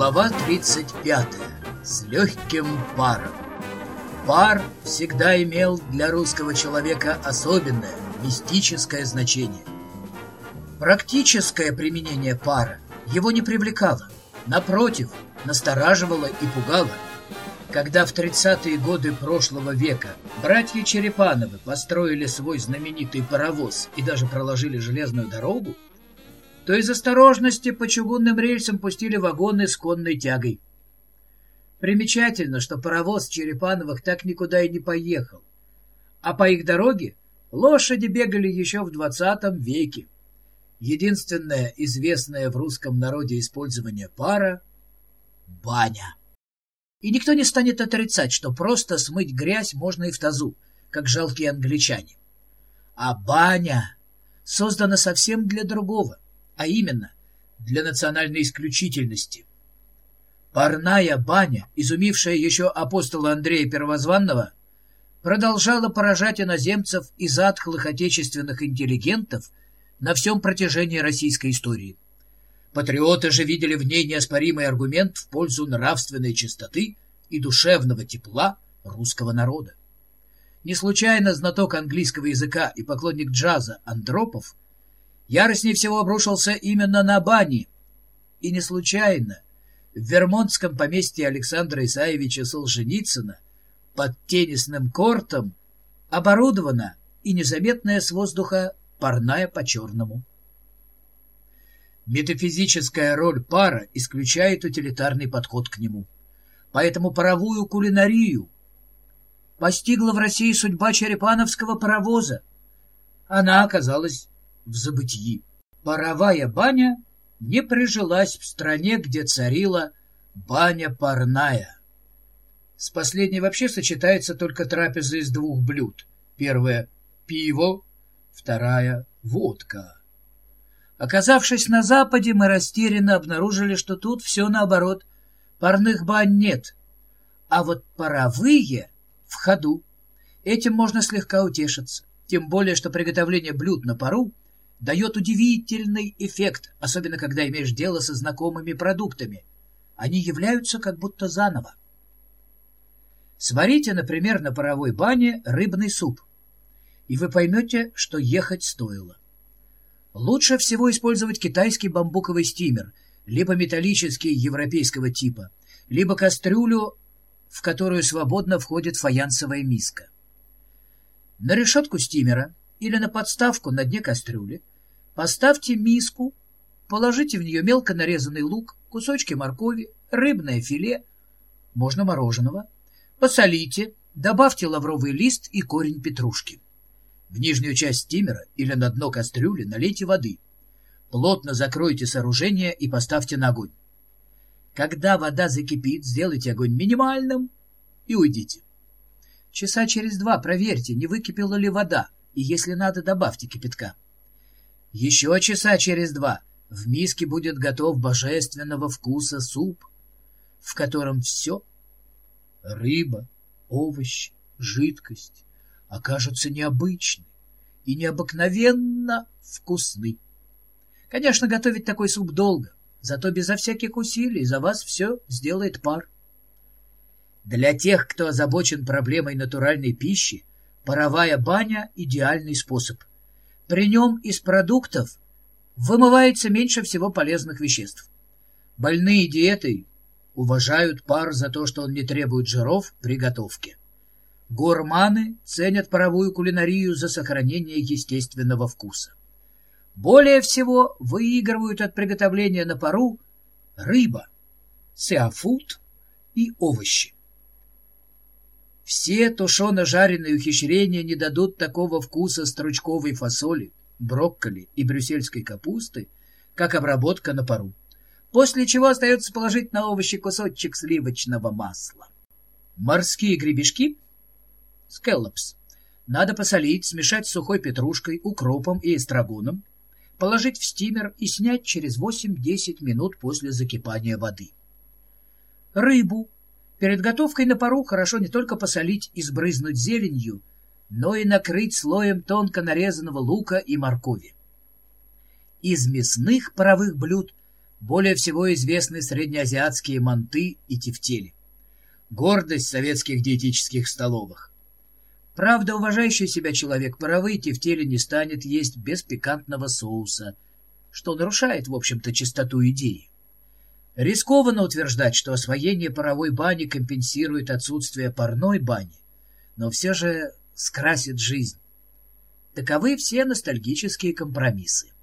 Глава 35. С легким паром. Пар всегда имел для русского человека особенное, мистическое значение. Практическое применение пара его не привлекало, напротив, настораживало и пугало. Когда в 30-е годы прошлого века братья Черепановы построили свой знаменитый паровоз и даже проложили железную дорогу, то из осторожности по чугунным рельсам пустили вагоны с конной тягой. Примечательно, что паровоз Черепановых так никуда и не поехал, а по их дороге лошади бегали еще в 20 веке. Единственное известное в русском народе использование пара — баня. И никто не станет отрицать, что просто смыть грязь можно и в тазу, как жалкие англичане. А баня создана совсем для другого, а именно для национальной исключительности. Парная баня, изумившая еще апостола Андрея Первозванного, продолжала поражать иноземцев и затхлых отечественных интеллигентов на всем протяжении российской истории. Патриоты же видели в ней неоспоримый аргумент в пользу нравственной чистоты и душевного тепла русского народа. Не случайно знаток английского языка и поклонник джаза Андропов яростнее всего обрушился именно на бани. И не случайно в вермонтском поместье Александра Исаевича Солженицына под теннисным кортом оборудована и незаметная с воздуха парная по-черному. Метафизическая роль пара исключает утилитарный подход к нему. Поэтому паровую кулинарию постигла в России судьба черепановского паровоза. Она оказалась в забытии. Паровая баня не прижилась в стране, где царила баня парная. С последней вообще сочетается только трапеза из двух блюд. Первое — пиво, вторая — водка. Оказавшись на Западе, мы растерянно обнаружили, что тут все наоборот. Парных бань нет, а вот паровые в ходу. Этим можно слегка утешиться. Тем более, что приготовление блюд на пару дает удивительный эффект, особенно когда имеешь дело со знакомыми продуктами. Они являются как будто заново. Сварите, например, на паровой бане рыбный суп, и вы поймете, что ехать стоило. Лучше всего использовать китайский бамбуковый стимер, либо металлический европейского типа, либо кастрюлю, в которую свободно входит фаянсовая миска. На решетку стимера или на подставку на дне кастрюли поставьте миску, положите в нее мелко нарезанный лук, кусочки моркови, рыбное филе, можно мороженого, посолите, добавьте лавровый лист и корень петрушки. В нижнюю часть стимера или на дно кастрюли налейте воды. Плотно закройте сооружение и поставьте на огонь. Когда вода закипит, сделайте огонь минимальным и уйдите. Часа через 2 проверьте, не выкипела ли вода, и если надо, добавьте кипятка. Еще часа через 2 в миске будет готов божественного вкуса суп, в котором все — рыба, овощи, жидкость — окажутся необычны и необыкновенно вкусны. Конечно, готовить такой суп долго, зато безо всяких усилий за вас все сделает пар. Для тех, кто озабочен проблемой натуральной пищи, паровая баня — идеальный способ. При нем из продуктов вымывается меньше всего полезных веществ. Больные диетой уважают пар за то, что он не требует жиров при готовке. Гурманы ценят паровую кулинарию за сохранение естественного вкуса. Более всего выигрывают от приготовления на пару рыба, сеафуд и овощи. Все тушено-жареные ухищрения не дадут такого вкуса стручковой фасоли, брокколи и брюссельской капусты, как обработка на пару, после чего остается положить на овощи кусочек сливочного масла. Морские гребешки — скеллопс надо посолить, смешать с сухой петрушкой, укропом и эстрагоном, положить в стимер и снять через 8-10 минут после закипания воды. Рыбу перед готовкой на пару хорошо не только посолить и сбрызнуть зеленью, но и накрыть слоем тонко нарезанного лука и моркови. Из мясных паровых блюд более всего известны среднеазиатские манты и тефтели. Гордость советских диетических столовых. Правда, уважающий себя человек паровые тефтели не станет есть без пикантного соуса, что нарушает, в общем-то, чистоту идеи. Рискованно утверждать, что освоение паровой бани компенсирует отсутствие парной бани, но все же скрасит жизнь. Таковы все ностальгические компромиссы.